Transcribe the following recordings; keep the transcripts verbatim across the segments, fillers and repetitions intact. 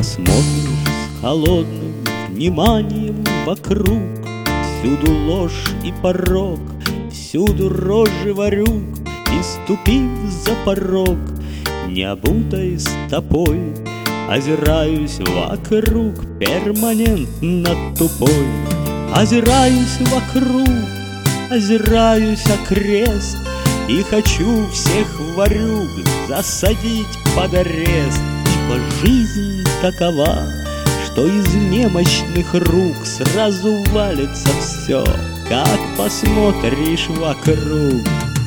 посмотришь с холодным вниманием вокруг, всюду ложь и порок, всюду рожи ворюг, и, ступив за порог, не обутой стопой, озираюсь вокруг, перманентно тупой. Озираюсь вокруг, озираюсь окрест, и хочу всех ворюг засадить под арест. Ибо жизнь такова, что из немощных рук сразу валится все, как посмотришь вокруг.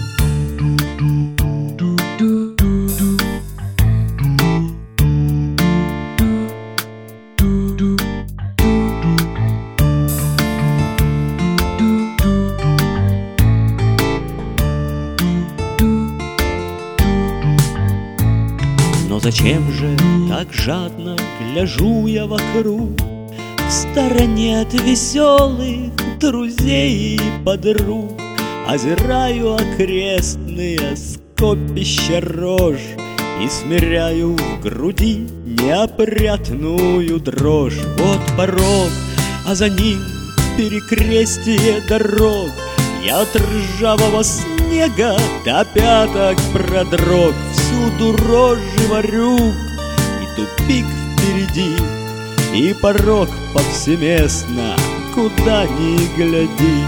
Но зачем же так жадно гляжу я вокруг, в стороне от веселых друзей и подруг? Озираю окрестные скопища рож и смиряю в груди неопрятную дрожь. Вот порог, а за ним перекрестие дорог. Я от ржавого снега до пяток продрог. Всюду рожи ворюг, и тупик впереди, и порог повсеместно, куда ни гляди.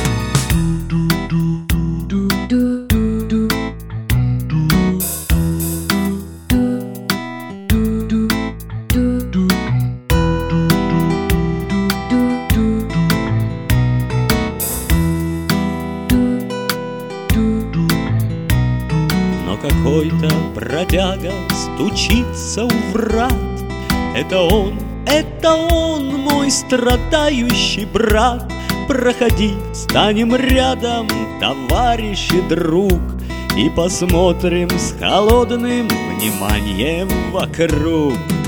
Какой-то бродяга стучится у врат. Это он, это он, мой страдающий брат. Проходи, станем рядом, товарищ и друг, и посмотрим с холодным вниманием вокруг.